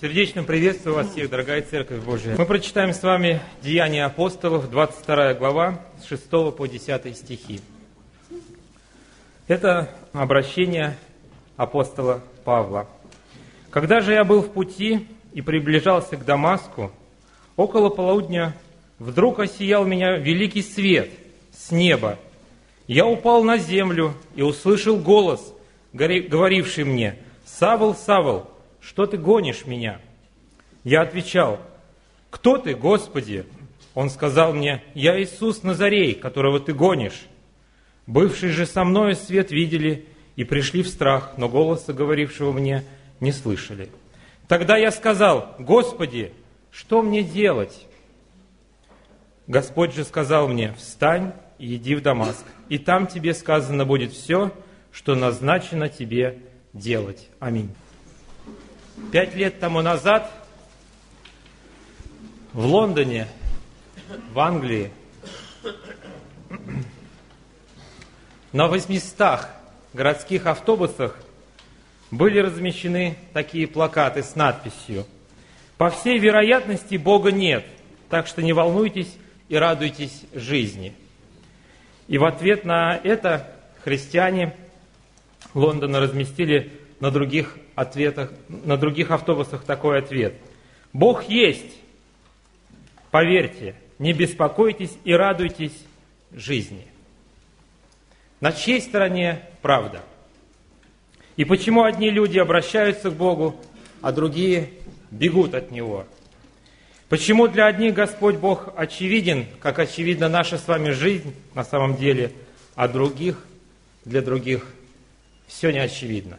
Сердечно приветствую вас всех, дорогая Церковь Божия. Мы прочитаем с вами Деяния апостолов, 22 глава, с 6 по 10 стихи. Это обращение апостола Павла. «Когда же я был в пути и приближался к Дамаску, около полудня вдруг осиял меня великий свет с неба. Я упал на землю и услышал голос, говоривший мне: „Савл, Савл, что ты гонишь меня?“ Я отвечал: „Кто ты, Господи?“ Он сказал мне: „Я Иисус Назарей, которого ты гонишь“. Бывшие же со мною свет видели и пришли в страх, но голоса, говорившего мне, не слышали. Тогда я сказал: „Господи, что мне делать?“ Господь же сказал мне: „Встань и иди в Дамаск, и там тебе сказано будет все, что назначено тебе делать“. Аминь. 5 лет тому назад в Лондоне, в Англии, на 800 городских автобусах были размещены такие плакаты с надписью: „По всей вероятности, Бога нет, так что не волнуйтесь и радуйтесь жизни“. И в ответ на это христиане Лондона разместили на других автобусах такой ответ: „Бог есть, поверьте, не беспокойтесь и радуйтесь жизни“. На чьей стороне правда? И почему одни люди обращаются к Богу, а другие бегут от Него? Почему для одних Господь Бог очевиден, как очевидна наша с вами жизнь на самом деле, а для других все не очевидно?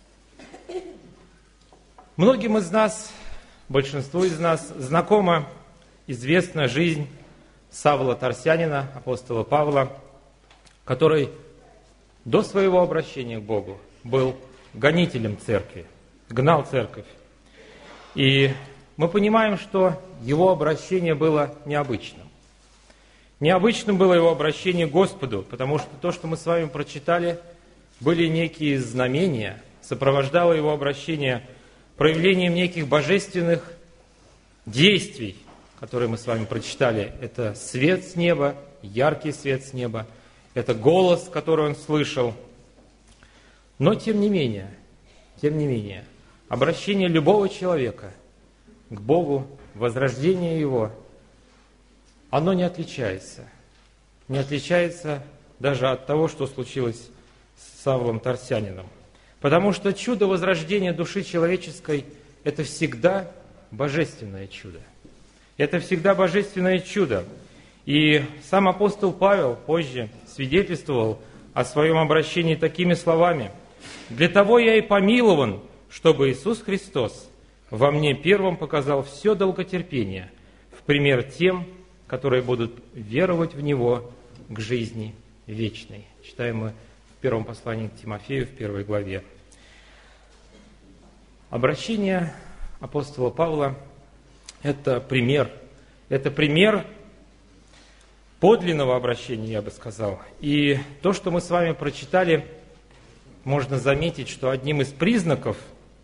Многим из нас, большинству из нас знакома известная жизнь Савла Тарсянина, апостола Павла, который до своего обращения к Богу был гонителем церкви, гнал церковь. И мы понимаем, что его обращение было необычным. Необычным было его обращение к Господу, потому что то, что мы с вами прочитали, были некие знамения, сопровождало его обращение проявлением неких божественных действий, которые мы с вами прочитали. Это свет с неба, яркий свет с неба, это голос, который он слышал. Но тем не менее, обращение любого человека к Богу, возрождение его, оно не отличается. Не отличается даже от того, что случилось с Савлом Тарсянином. Потому что чудо возрождения души человеческой – это всегда божественное чудо. Это всегда божественное чудо. И сам апостол Павел позже свидетельствовал о своем обращении такими словами: „Для того я и помилован, чтобы Иисус Христос во мне первым показал все долготерпение, в пример тем, которые будут веровать в Него к жизни вечной“. Читаем мы в первом послании к Тимофею, в 1 главе. Обращение апостола Павла – это пример подлинного обращения, я бы сказал. И то, что мы с вами прочитали, можно заметить, что одним из признаков,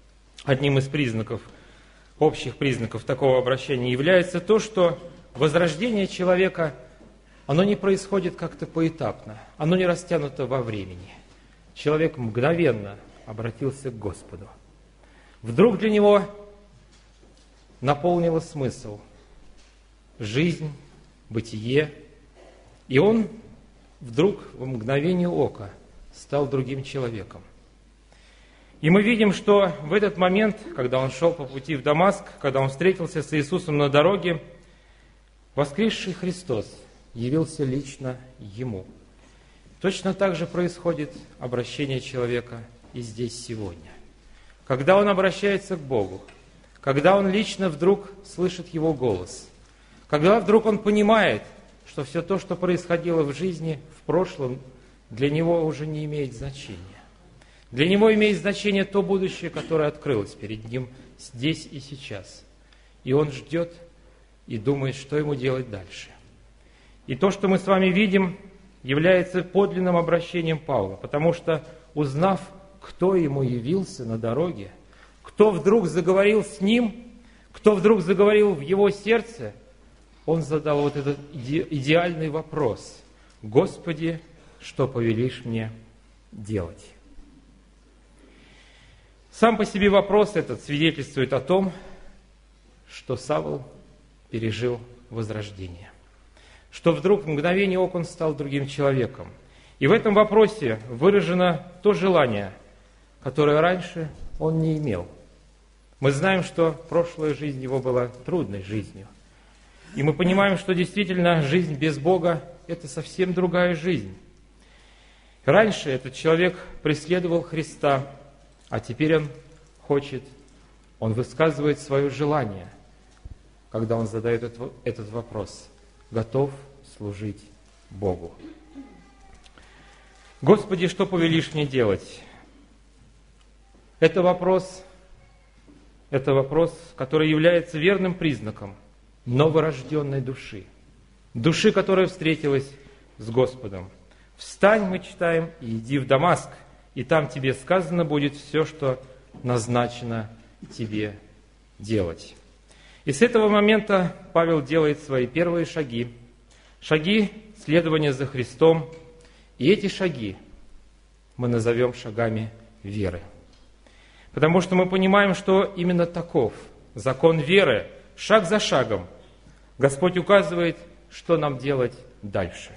общих признаков такого обращения является то, что возрождение человека, оно не происходит как-то поэтапно, оно не растянуто во времени. Человек мгновенно обратился к Господу. Вдруг для него наполнило смысл жизнь, бытие, и он вдруг в мгновение ока стал другим человеком. И мы видим, что в этот момент, когда он шел по пути в Дамаск, когда он встретился с Иисусом на дороге, воскресший Христос явился лично ему. Точно так же происходит обращение человека и здесь сегодня. Когда он обращается к Богу, когда он лично вдруг слышит Его голос, когда вдруг он понимает, что все то, что происходило в жизни, в прошлом, для него уже не имеет значения. Для него имеет значение то будущее, которое открылось перед ним здесь и сейчас. И он ждет и думает, что ему делать дальше. И то, что мы с вами видим, является подлинным обращением Павла, потому что, узнав, кто ему явился на дороге, кто вдруг заговорил с ним, кто вдруг заговорил в его сердце, он задал вот этот идеальный вопрос: «Господи, что повелишь мне делать?» Сам по себе вопрос этот свидетельствует о том, что Савл пережил возрождение, что вдруг в мгновение ока он стал другим человеком. И в этом вопросе выражено то желание, которое раньше он не имел. Мы знаем, что прошлая жизнь его была трудной жизнью. И мы понимаем, что действительно жизнь без Бога – это совсем другая жизнь. Раньше этот человек преследовал Христа, а теперь он высказывает свое желание, когда он задает этот вопрос: готов служить Богу. «Господи, что повелишь мне делать?» Это вопрос, который является верным признаком новорожденной души, души, которая встретилась с Господом. «Встань, мы читаем, и иди в Дамаск, и там тебе сказано будет все, что назначено тебе делать». И с этого момента Павел делает свои первые шаги следования за Христом, и эти шаги мы назовем шагами веры. Потому что мы понимаем, что именно таков закон веры, шаг за шагом Господь указывает, что нам делать дальше.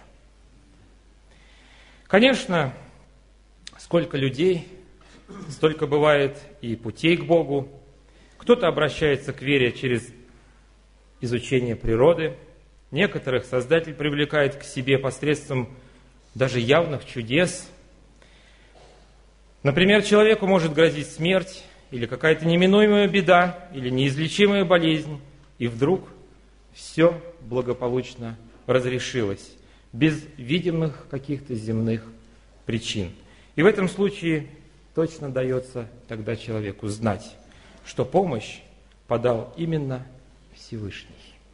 Конечно, сколько людей, столько бывает и путей к Богу. Кто-то обращается к вере через изучение природы, некоторых Создатель привлекает к себе посредством даже явных чудес. Например, человеку может грозить смерть, или какая-то неминуемая беда, или неизлечимая болезнь, и вдруг все благополучно разрешилось, без видимых каких-то земных причин. И в этом случае точно дается тогда человеку знать, что помощь подал именно Всевышний.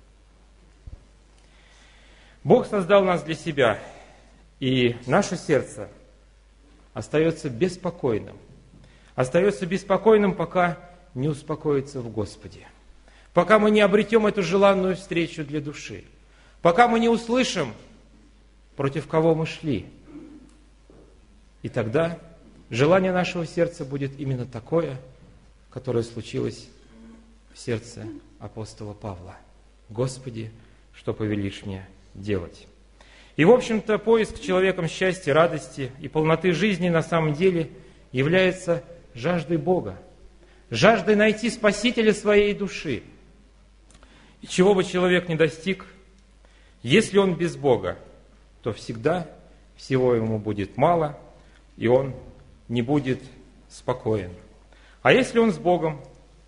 Бог создал нас для себя, и наше сердце остается беспокойным. Остается беспокойным, пока не успокоится в Господе. Пока мы не обретем эту желанную встречу для души. Пока мы не услышим, против кого мы шли. И тогда желание нашего сердца будет именно такое, которое случилось в сердце апостола Павла. «Господи, что повелишь мне делать?» И, в общем-то, поиск человеком счастья, радости и полноты жизни на самом деле является жаждой Бога, жаждой найти Спасителя своей души. И чего бы человек ни достиг, если он без Бога, то всегда всего ему будет мало, и он не будет спокоен. А если он с Богом,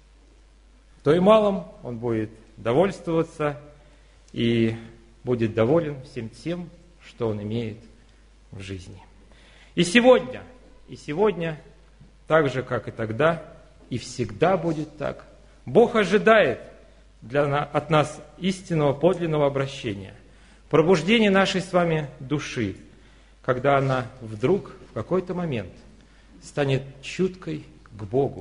то и малым он будет довольствоваться и будет доволен всем тем, что он имеет в жизни. И сегодня, так же, как и тогда, и всегда будет так, Бог ожидает от нас истинного, подлинного обращения, пробуждения нашей с вами души, когда она вдруг в какой-то момент станет чуткой к Богу.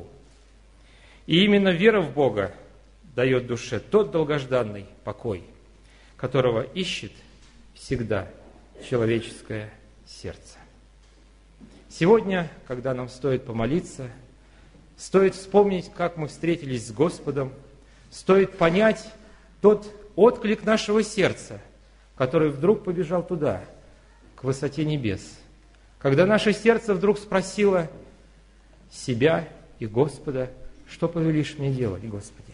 И именно вера в Бога дает душе тот долгожданный покой, которого ищет всегда человеческое сердце. Сегодня, когда нам стоит помолиться, стоит вспомнить, как мы встретились с Господом, стоит понять тот отклик нашего сердца, который вдруг побежал туда, к высоте небес, когда наше сердце вдруг спросило себя и Господа: что повелишь мне делать, Господи?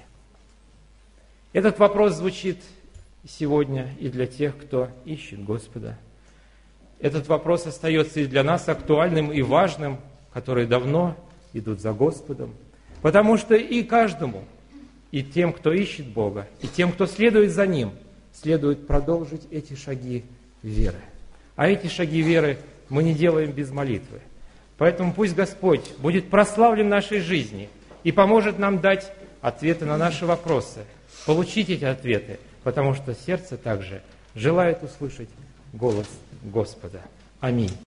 Этот вопрос звучит сегодня и для тех, кто ищет Господа. Этот вопрос остается и для нас актуальным и важным, которые давно идут за Господом. Потому что и каждому, и тем, кто ищет Бога, и тем, кто следует за Ним, следует продолжить эти шаги веры. А эти шаги веры мы не делаем без молитвы. Поэтому пусть Господь будет прославлен в нашей жизни и поможет нам дать ответы на наши вопросы, получить эти ответы, потому что сердце также желает услышать голос Господа. Аминь.